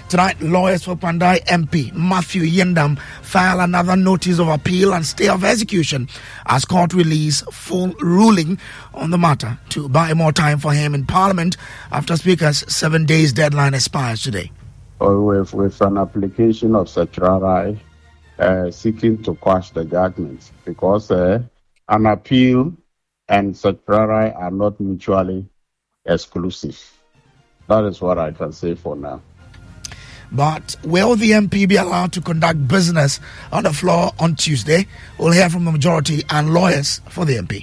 Tonight, lawyers for Pandai MP Matthew Yendam file another notice of appeal and stay of execution as court release full ruling on the matter to buy more time for him in Parliament after Speaker's 7 days deadline expires today. With an application of certiorari seeking to quash the judgment because an appeal and certiorari are not mutually exclusive. That is what I can say for now. But will the MP be allowed to conduct business on the floor on Tuesday? We'll hear from the majority and lawyers for the MP.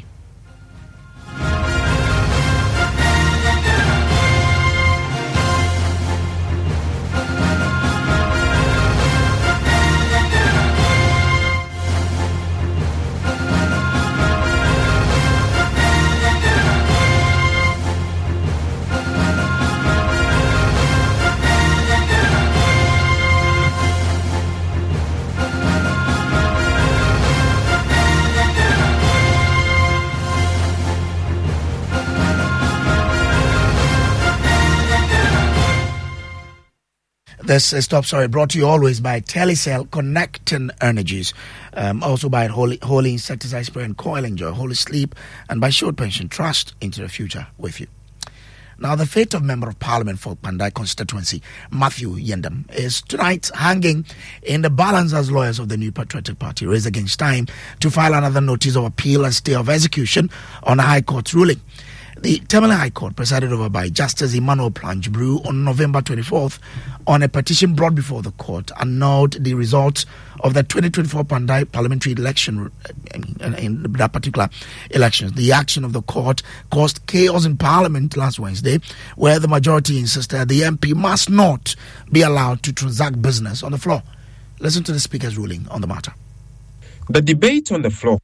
This is Top Story, brought to you always by Telecel Connecting Energies, also by Holy Insecticide Spray and Coil Enjoy, Holy Sleep, and by Short Pension Trust into the future with you. Now, the fate of Member of Parliament for Pandai constituency, Matthew Yendam, is tonight hanging in the balance as lawyers of the New Patriotic Party race against time to file another notice of appeal and stay of execution on the High Court's ruling. The Tamale High Court, presided over by Justice Emmanuel Plange-Brew on November 24th, on a petition brought before the court, annulled the results of the 2024 Pandai parliamentary election in that particular election. The action of the court caused chaos in Parliament last Wednesday, where the majority insisted the MP must not be allowed to transact business on the floor. Listen to the Speaker's ruling on the matter. The debate on the floor.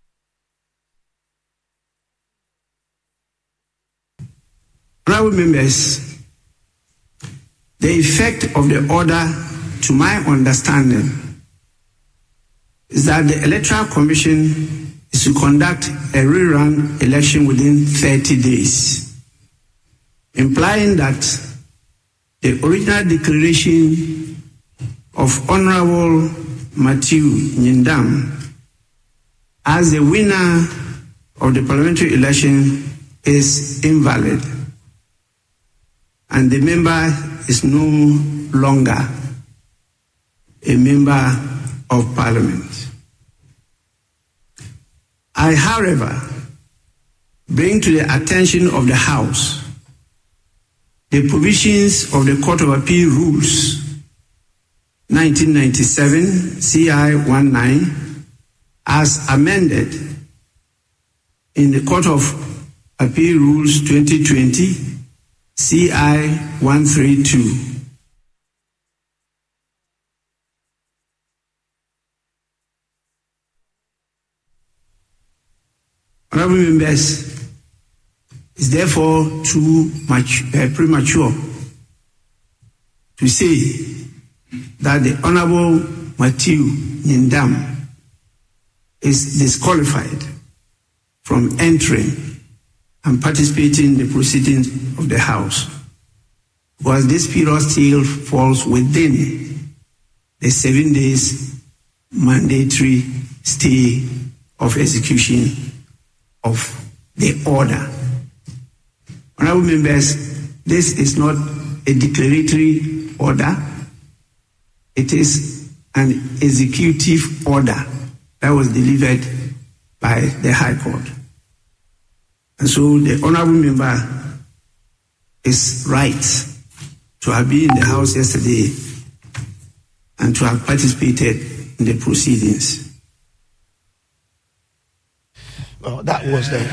Honourable members, the effect of the order, to my understanding, is that the Electoral Commission is to conduct a rerun election within 30 days, implying that the original declaration of Honourable Matthew Yendam as the winner of the parliamentary election is invalid, and the member is no longer a member of Parliament. I, however, bring to the attention of the House the provisions of the Court of Appeal Rules 1997 CI 19 as amended in the Court of Appeal Rules 2020 CI 132. Honourable members, it's therefore too much premature to say that the Honourable Matthew Yendam is disqualified from entering and participating in the proceedings of the House, because this period still falls within the 7 days mandatory stay of execution of the order. Honourable members, this is not a declaratory order. It is an executive order that was delivered by the High Court. And so the honourable member is right to have been in the House yesterday and to have participated in the proceedings. Well, that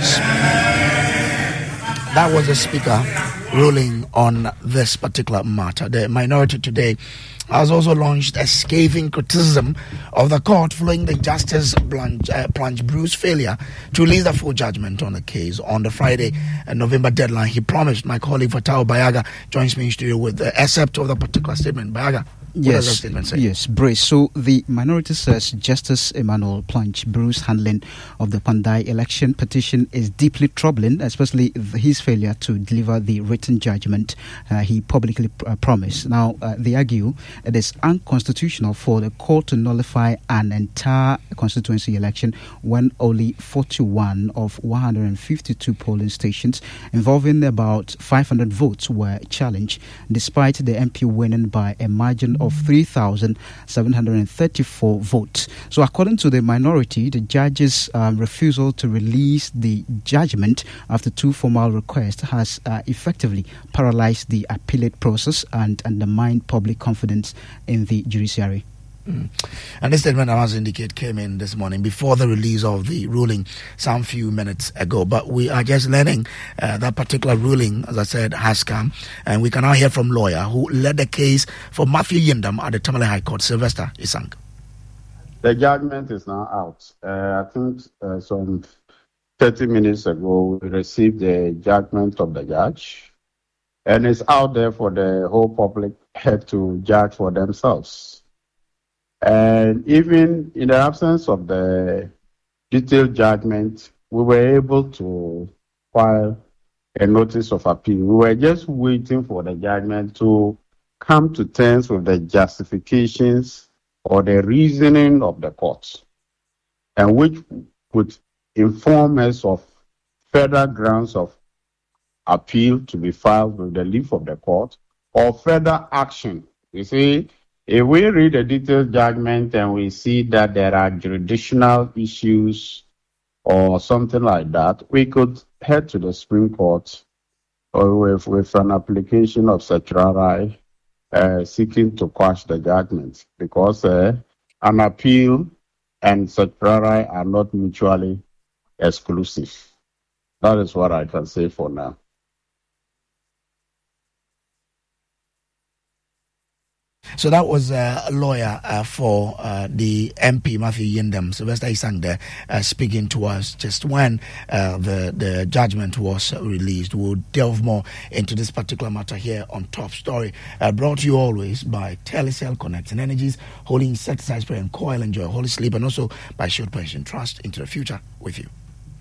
was the Speaker ruling on this particular matter. The minority today has also launched a scathing criticism of the court following the Justice Plange-Brew's failure to release a full judgment on the case on the Friday November deadline he promised. My colleague Fatao Bayaga joins me in studio with the excerpt of the particular statement. Bayaga. What does that statement say? Yes, Brace. So the minority says Justice Emmanuel Planch Bruce's handling of the Pandai election petition is deeply troubling, especially his failure to deliver the written judgment he publicly promised. Now, they argue it is unconstitutional for the court to nullify an entire constituency election when only 41 of 152 polling stations involving about 500 votes were challenged, despite the MP winning by a margin of 3,734 votes. So according to the minority, the judge's refusal to release the judgment after two formal requests has effectively paralyzed the appellate process and undermined public confidence in the judiciary. And this statement, I must indicate, came in this morning before the release of the ruling some few minutes ago. But we are just learning that particular ruling, as I said, has come. And we can now hear from lawyer who led the case for Matthew Yindam at the Tamale High Court, Sylvester Isang. The judgment is now out. I think some 30 minutes ago, we received the judgment of the judge. And it's out there for the whole public to judge for themselves. And even in the absence of the detailed judgment, we were able to file a notice of appeal. We were just waiting for the judgment to come to terms with the justifications or the reasoning of the court, and which would inform us of further grounds of appeal to be filed with the leave of the court or further action. You see, if we read the detailed judgment and we see that there are jurisdictional issues or something like that, we could head to the Supreme Court or with an application of certiorari seeking to quash the judgment, because an appeal and certiorari are not mutually exclusive. That is what I can say for now. So that was a lawyer for the MP, Matthew Yindam, Sylvester Isang there, speaking to us just when the judgment was released. We'll delve more into this particular matter here on Top Story, brought to you always by Telecel Connecting Energies, Holy Insecticide Spray and Coil, Enjoy Holy Sleep, and also by Shield Pension Trust. Into the future with you.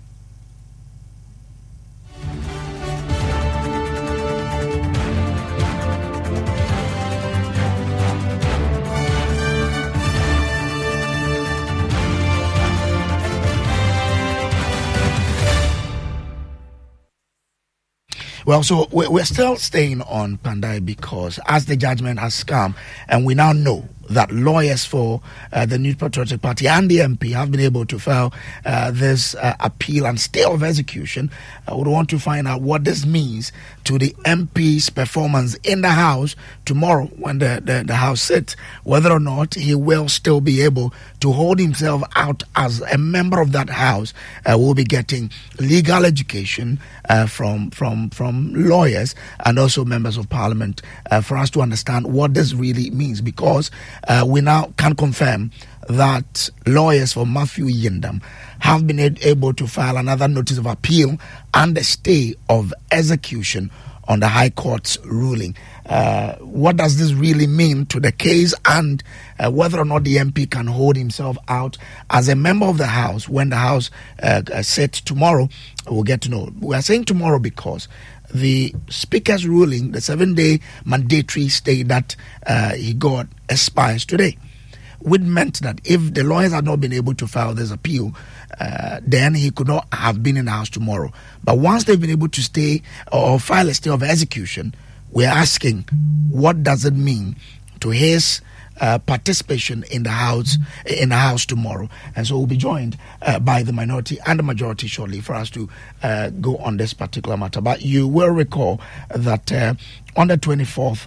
Well, so we're still staying on Pandai because as the judgment has come, and we now know that lawyers for the New Patriotic Party and the MP have been able to file this appeal and stay of execution. I would want to find out what this means to the MP's performance in the House tomorrow when the House sits, whether or not he will still be able to hold himself out as a member of that House. Will be getting legal education from lawyers and also members of Parliament for us to understand what this really means, because we now can confirm that lawyers for Matthew Yindam have been able to file another notice of appeal and a stay of execution on the High Court's ruling. What does this really mean to the case, and whether or not the MP can hold himself out as a member of the House when the House sits tomorrow? We'll get to know. We are saying tomorrow because the Speaker's ruling, the 7-day mandatory stay that he got, expires today, which meant that if the lawyers had not been able to file this appeal, then he could not have been in the House tomorrow. But once they've been able to stay or file a stay of execution, we're asking, what does it mean to his participation in the House tomorrow? And so we'll be joined by the minority and the majority shortly for us to go on this particular matter. But you will recall that on the 24th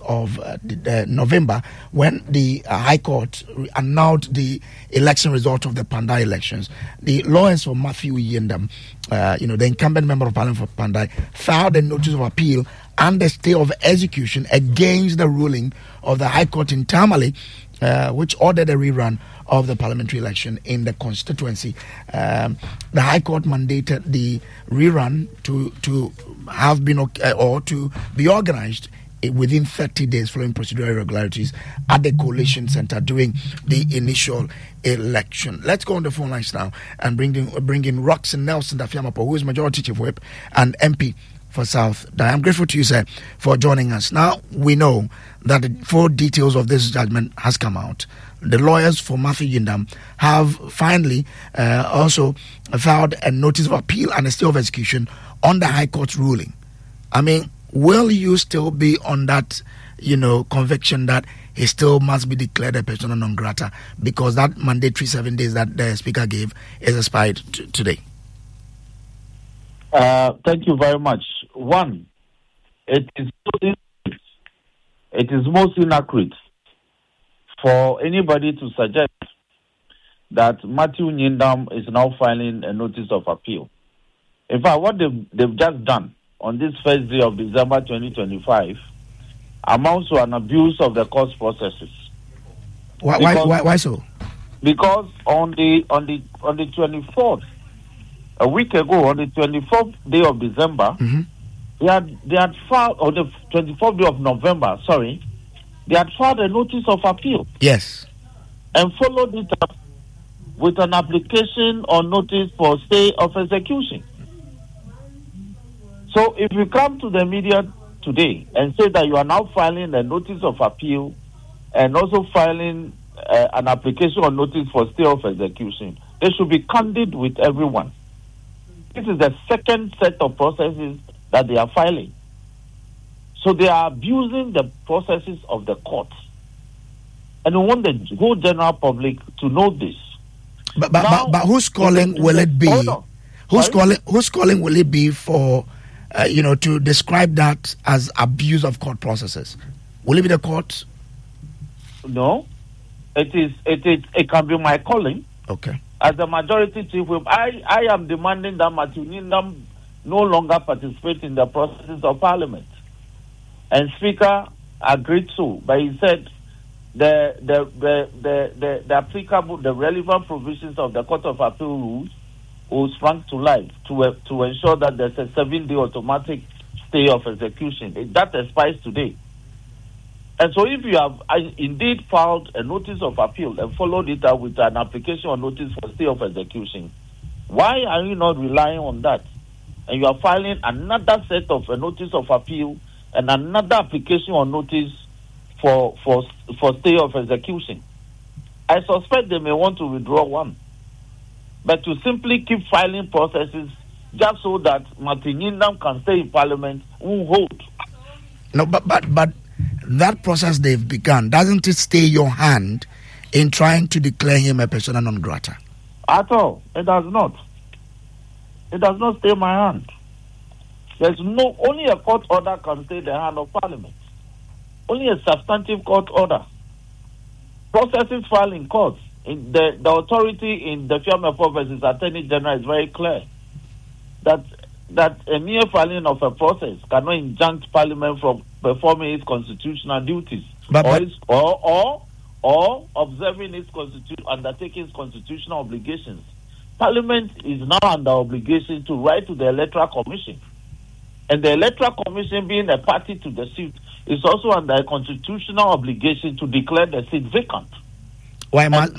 of November, when the High Court announced the election result of the Pandai elections, the lawyers for Matthew Yindam, the incumbent member of Parliament for Pandai, filed a notice of appeal and a stay of execution against the ruling of the High Court in Tamale, which ordered a rerun of the parliamentary election in the constituency. The High Court mandated the rerun to have been or to be organized within 30 days following procedural irregularities at the Coalition Center during the initial election. Let's go on the phone lines now and bring in Roxanne Nelson Dafiamapo, who is Majority Chief Whip and MP for South Dai. I'm grateful to you, sir, for joining us. Now, we know that the full details of this judgment has come out. The lawyers for Matthew Yindam have finally also filed a notice of appeal and a stay of execution on the High Court's ruling. I mean, will you still be on that, conviction that he still must be declared a persona non grata because that mandatory 7 days that the Speaker gave is expired today? Thank you very much. One, it is most inaccurate for anybody to suggest that Matthew Yindam is now filing a notice of appeal. In fact, what they've just done on this first day of December 2025 amounts to an abuse of the court processes. Why so? Because on the 24th, a week ago, on the 24th day of December, they had filed, on the 24th day of November, they had filed a notice of appeal. Yes. And followed it up with an application or notice for stay of execution. So if you come to the media today and say that you are now filing a notice of appeal and also filing an application or notice for stay of execution, they should be candid with everyone. This is the second set of processes that they are filing. So they are abusing the processes of the court. And we want the whole general public to know this. But whose calling will it be? Whose calling will it be for, to describe that as abuse of court processes? Will it be the court? No. It can be my calling. Okay. As the Majority Chief Whip, I am demanding that Matthew Yindam no longer participate in the processes of Parliament. And Speaker agreed to, but he said the applicable, the relevant provisions of the Court of Appeal rules will sprung to life to ensure that there's a 7-day automatic stay of execution. That expires today. And so if you have indeed filed a notice of appeal and followed it up with an application or notice for stay of execution, why are you not relying on that? And you are filing another set of a notice of appeal and another application or notice for stay of execution. I suspect they may want to withdraw one. But to simply keep filing processes just so that Matthew Yindam can stay in Parliament won't hold. No, but that process they've begun, doesn't it stay your hand in trying to declare him a persona non grata? At all. It does not. It does not stay my hand. Only a court order can stay the hand of Parliament. Only a substantive court order. Processes filed in courts. The authority in the Fiamefor versus Attorney General is very clear that a mere filing of a process cannot injunct Parliament from performing its constitutional duties or observing its undertaking its constitutional obligations. Parliament is now under obligation to write to the Electoral Commission. And the Electoral Commission, being a party to the suit, is also under a constitutional obligation to declare the seat vacant. Why also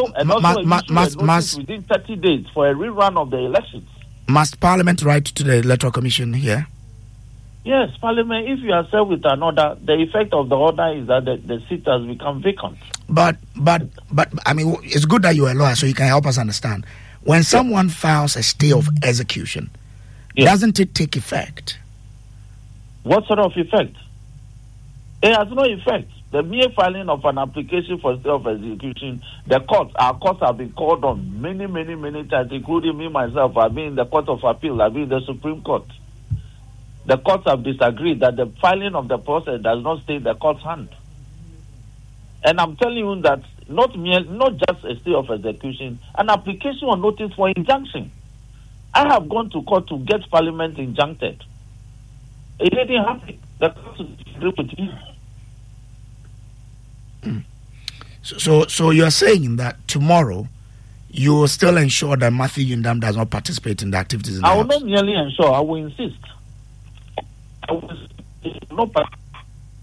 within 30 days for a rerun of the elections. Must Parliament write to the Electoral Commission here? Yes, Parliament, if you are served with an order, the effect of the order is that the seat has become vacant. But I mean, it's good that you're a lawyer so you can help us understand. When someone files a stay of execution, doesn't it take effect? What sort of effect? It has no effect. The mere filing of an application for stay of execution, our courts have been called on many times, including me myself. I've been in the Court of Appeal, I've been in the Supreme Court. The courts have disagreed that the filing of the process does not stay in the court's hand. And I'm telling you that not just a stay of execution, an application or notice for injunction. I have gone to court to get Parliament injuncted. It didn't happen. The court agreed with me. So you're saying that tomorrow you will still ensure that Matthew Yindam does not participate in the activities in the House? House? Not merely ensure, I will insist. I will not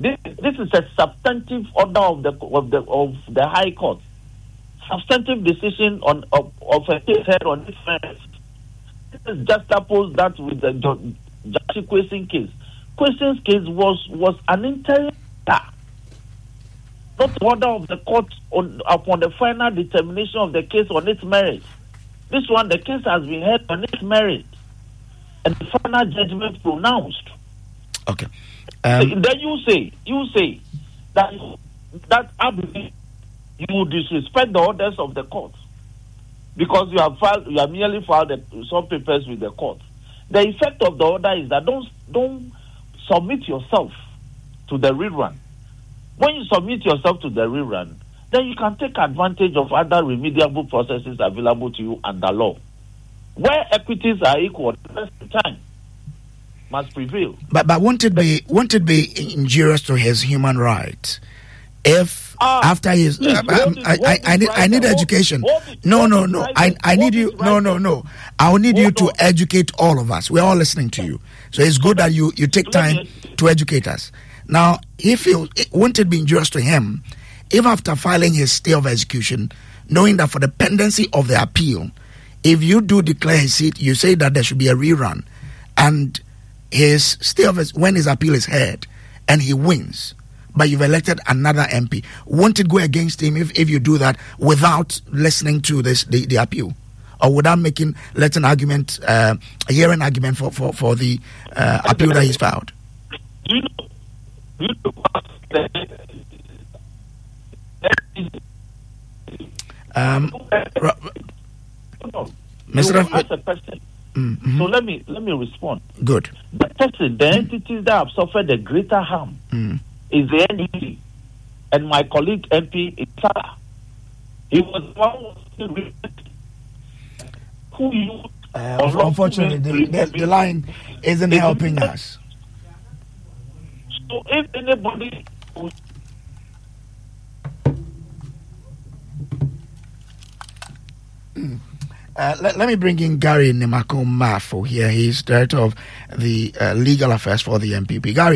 This is a substantive order of the High Court. Substantive decision of a case heard on this merits. This is juxtaposed that with the Judge Kwesi case. Kwesi's case was an interim order, not order of the court upon the final determination of the case on its merit. This one, the case has been heard on its merit, and the final judgment pronounced. Okay. Then you say that I believe you disrespect the orders of the court because you have merely filed some papers with the court. The effect of the order is that don't submit yourself to the rerun. When you submit yourself to the rerun, then you can take advantage of other remediable processes available to you under law. Where equities are equal, the time must prevail. But won't it be injurious to his human rights if after his I need education. No. I need you. No. I will need you to educate all of us. We're all listening to you. So it's good that you take time to educate us. Now, won't it be injurious to him if after filing his stay of execution, knowing that for the pendency of the appeal, if you do declare his seat, you say that there should be a rerun, and his stay of when his appeal is heard and he wins, but you've elected another MP, won't it go against him if you do that without listening to the appeal, or without letting argument, hearing argument for the appeal that he's filed? Mr. President. Mm-hmm. So let me respond. Good. The person, the entities that have suffered the greater harm is the NDC and my colleague MP Itala. He was one who used. Unfortunately, the line isn't helping us. So if anybody let me bring in Gary Nimako Mafo here. He's director of the legal affairs for the MPP. Gary,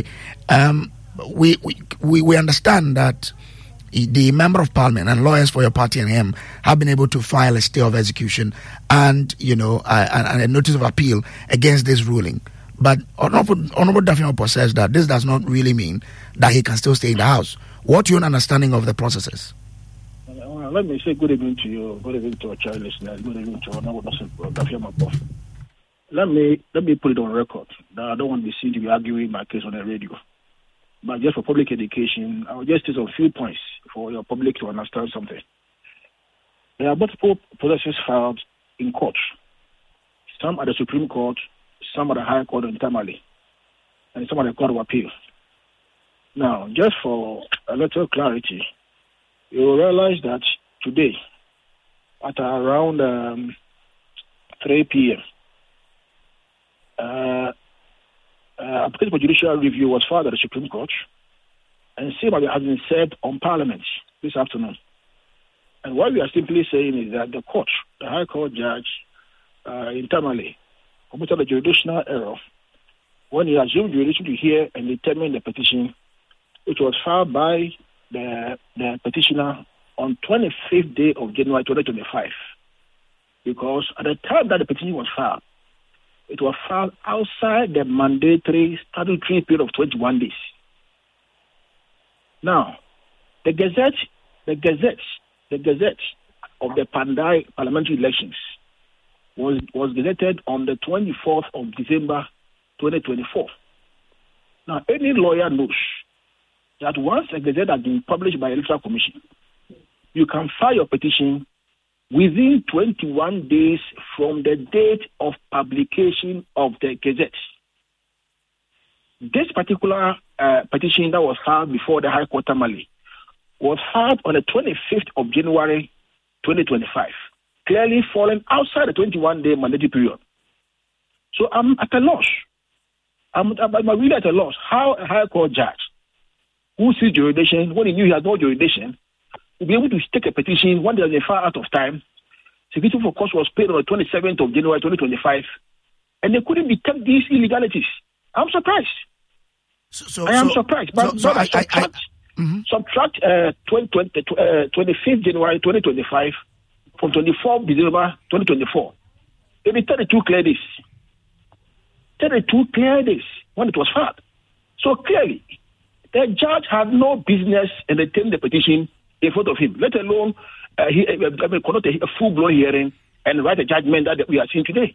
we understand that the member of parliament and lawyers for your party and him have been able to file a stay of execution and a notice of appeal against this ruling. But Honorable Daffy says that this does not really mean that he can still stay in the house. What's your understanding of the processes? Let me say good evening to you, good evening to our child listeners, good evening to Honorable Daffy. Let me put it on record that I don't want to be seen to be arguing my case on the radio. But just for public education, I will just take a few points for your public to understand something. There are multiple processes filed in court. Some at the Supreme Court, some at the High Court internally, and some at the Court of Appeal. Now, just for a little clarity, you will realize that today, at around 3 p.m., application for judicial review was filed at the Supreme Court, and same has been said on Parliament this afternoon. And what we are simply saying is that the court, the High Court judge, internally, committed a jurisdictional error when he assumed jurisdiction to hear and determine the petition, which was filed by the petitioner on 25th day of January 2025. Because at the time that the petition was filed, it was filed outside the mandatory statutory period of 21 days. Now, the Gazette of the Pandai parliamentary elections was gazetted on the 24th of December 2024. Now, any lawyer knows that once a gazette has been published by the Electoral Commission, you can file your petition within 21 days from the date of publication of the gazette. This particular petition that was filed before the High Court Tamale was filed on the 25th of January 2025, clearly falling outside the 21-day mandatory period. So I'm at a loss. I'm really at a loss how a High Court judge who sees jurisdiction, when he knew he had no jurisdiction, will be able to take a petition when there's a far out of time. Security for cost was paid on the 27th of January 2025, and they couldn't detect these illegalities. I'm surprised. I am surprised. But subtract 25th January 2025 from 24th December 2024. It is 32 clear days. 32 clear days when it was filed. So clearly, the judge had no business entertaining the petition in front of him, let alone conduct a full-blown hearing and write a judgment that we are seeing today.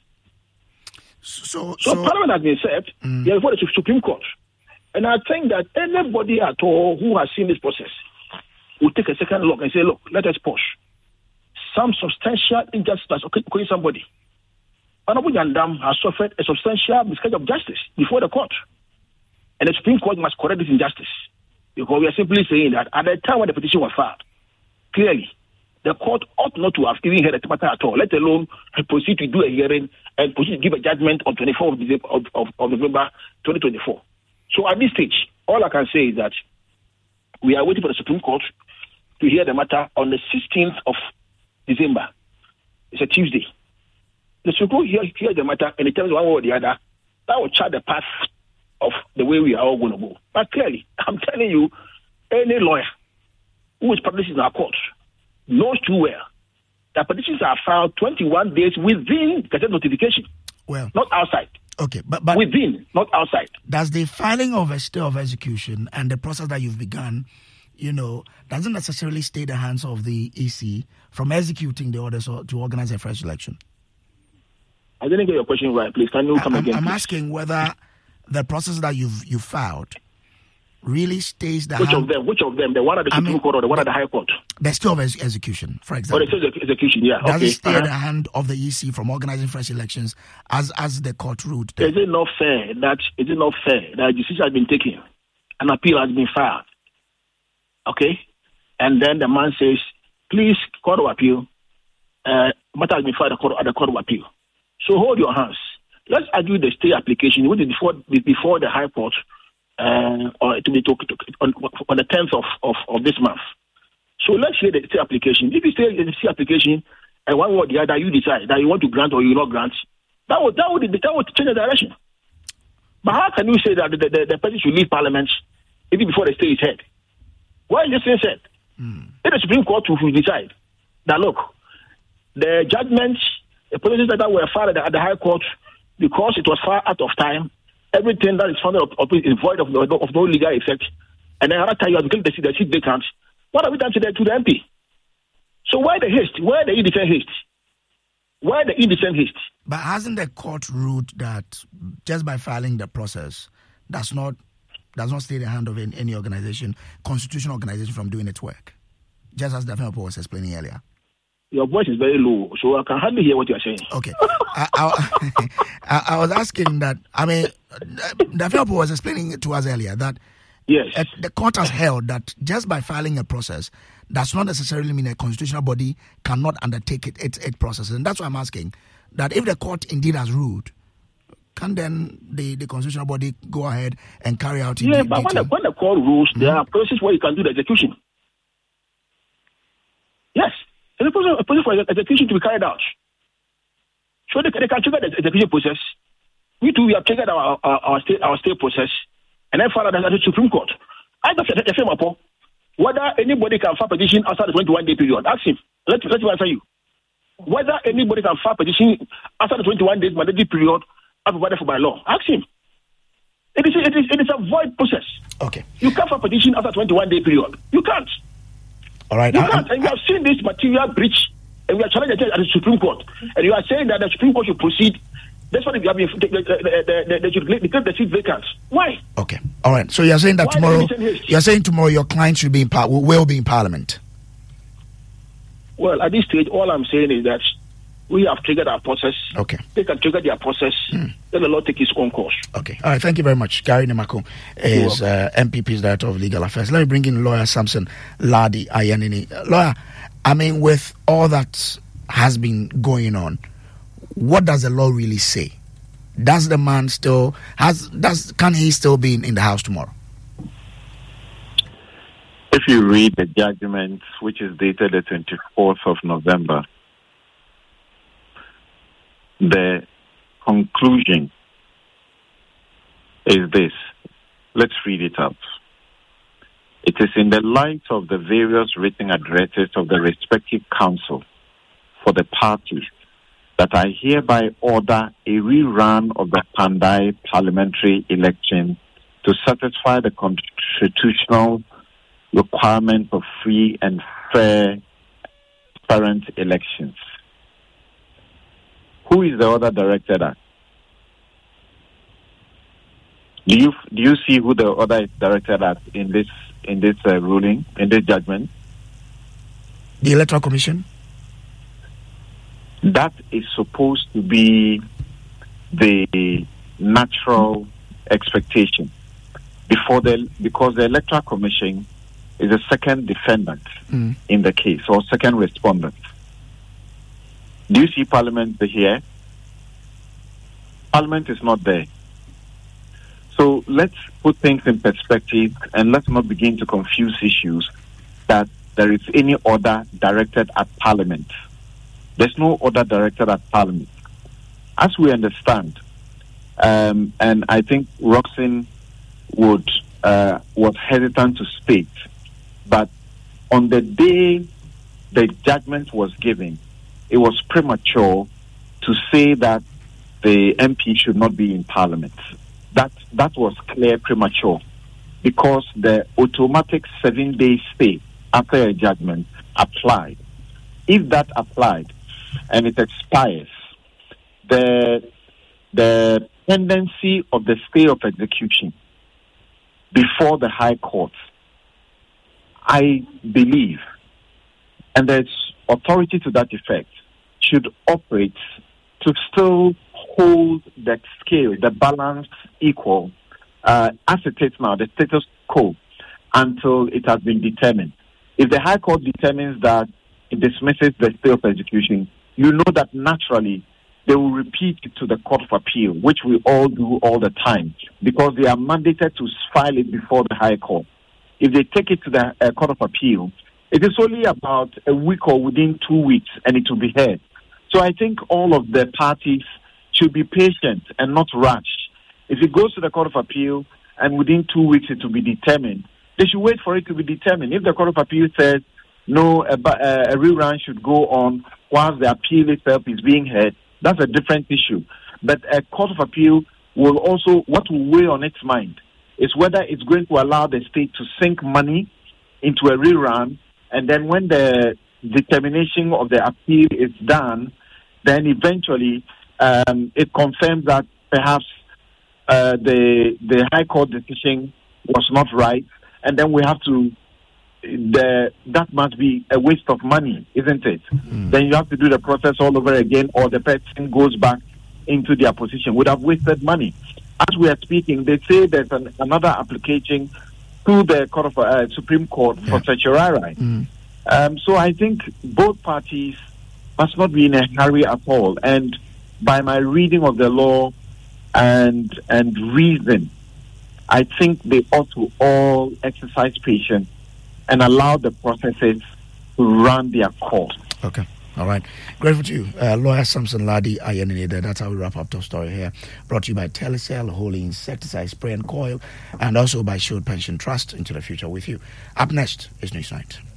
So Parliament has been set before the Supreme Court. And I think that anybody at all who has seen this process will take a second look and say, look, let us pause. Some substantial injustice has occurred somebody. Honorable Yandam has suffered a substantial miscarriage of justice before the court. And the Supreme Court must correct this injustice. Because we are simply saying that at the time when the petition was filed, clearly, the court ought not to have even heard the matter at all, let alone proceed to do a hearing and proceed to give a judgment on 24th of November 2024. So at this stage, all I can say is that we are waiting for the Supreme Court to hear the matter on the 16th of December. It's a Tuesday. The Supreme Court hear the matter and in terms of one way or the other, that will chart the path of the way we are all going to go. But clearly, I'm telling you, any lawyer who is practicing in our courts knows too well that petitions are filed 21 days within the notification. Well, not outside. Okay, but within, not outside. Does the filing of a stay of execution and the process that you've begun, doesn't necessarily stay the hands of the EC from executing the orders to organize a fresh election? I didn't get your question right. Please, can you come again? I'm asking whether the process that you've filed really stays the Which of them? The one at the Supreme Court or the one at the High Court? The stay of execution, for example. Oh, the stay of execution, yeah. Does it stay the hand of the EC from organizing fresh elections as the court ruled? Is it not fair that a decision has been taken, an appeal has been filed, okay? And then the man says, please, Court of Appeal, matter has been filed at the Court of Appeal. So hold your hands. Let's argue the stay application, which is before the High Court, or to be on the 10th of this month. So let's hear the stay application. If you say the stay application, and one way or the other you decide that you want to grant or you not grant, that would change the direction. But how can you say that the person should leave Parliament even before the stay is heard? Why is this thing said? If the Supreme Court will decide that look, the judgments, the positions that were filed at the High Court, because it was far out of time, everything that is found is void of no legal effect, and then another time you have to get the seat vacant. What have we done to the MP? So why the haste? Why the indecent haste? Why the indecent haste? But hasn't the court ruled that just by filing the process does not stay the hand of any organization, constitutional organization, from doing its work? Just as Daphne was explaining earlier. Your voice is very low, so I can hardly hear what you are saying. Okay. I was asking that, Daphne was explaining to us earlier that yes, the court has held that just by filing a process does not necessarily mean a constitutional body cannot undertake its process. And that's why I'm asking that if the court indeed has ruled, can then the constitutional body go ahead and carry out? Yeah, but when the court rules, there are processes where you can do the execution. Yes. There's a process for execution to be carried out. So they can trigger the execution process. We have triggered our state process and then filed at the Supreme Court. I just said the same upon whether anybody can file petition outside the 21-day period. Ask him. Let me answer you. Whether anybody can file petition outside the 21 days mandatory period as provided for by law. Ask him. It is a void process. Okay. You can't file petition after 21-day period. You can't. All right. You can't. And we have seen this material breach, and we are challenging it at the Supreme Court. And you are saying that the Supreme Court should proceed. That's what they should declare the seat vacant. Why? Okay. All right. So you are saying that tomorrow your client should be will be in Parliament. Well, at this stage, all I'm saying is that we have triggered our process. Okay. They can trigger their process. Then the law take its own course. Okay. All right. Thank you very much. Gary Nemako is MPP's Director of Legal Affairs. Let me bring in Lawyer Samson Ladi Ayanini. Lawyer, with all that has been going on, what does the law really say? Does the man can he still be in the House tomorrow? If you read the judgment, which is dated the 24th of November, the conclusion is this: Let's read it out. It is in the light of the various written addresses of the respective council for the parties that I hereby order a rerun of the Pandai parliamentary election to satisfy the constitutional requirement of free and fair, transparent elections. Who is the order directed at? Do you see who the order is directed at in this ruling, in this judgment? The Electoral Commission. That is supposed to be the natural expectation because the Electoral Commission is the second defendant in the case, or second respondent. Do you see Parliament here? Parliament is not there. So let's put things in perspective and let's not begin to confuse issues that there is any order directed at Parliament. There's no order directed at Parliament. As we understand, and I think Roxanne was hesitant to state, but on the day the judgment was given, it was premature to say that the MP should not be in Parliament. That was clear premature because the automatic 7-day stay after a judgment applied. If that applied and it expires, the tendency of the stay of execution before the High Court, I believe, and there's authority to that effect, should operate to still hold the scale, the balance equal, as it is now, the status quo, until it has been determined. If the High Court determines that it dismisses the stay of execution, you know that naturally they will repeat it to the Court of Appeal, which we all do all the time, because they are mandated to file it before the High Court. If they take it to the Court of Appeal, it is only about a week or within 2 weeks, and it will be heard. So I think all of the parties should be patient and not rush. If it goes to the Court of Appeal and within 2 weeks it will be determined, they should wait for it to be determined. If the Court of Appeal says, no, a rerun should go on whilst the appeal itself is being heard, that's a different issue. But a Court of Appeal will also, what will weigh on its mind is whether it's going to allow the state to sink money into a rerun, and then when the determination of the appeal is done, then eventually it confirms that perhaps the High Court decision was not right, and then we have to, that must be a waste of money, isn't it? Then you have to do the process all over again, or the person goes back into their position. Would have wasted money. As we are speaking, they say there's another application to the Court of Supreme Court for certiorari. So I think both parties must not be in a hurry at all. And by my reading of the law and reason, I think they ought to all exercise patience and allow the processes to run their course. Okay. All right. Grateful to you. Lawyer Samson Ladi Ayenine. That's how we wrap up the story here. Brought to you by Telecel, Holy Insecticide Spray and Coil, and also by Shield Pension Trust. Into the future with you. Up next is Newsnight.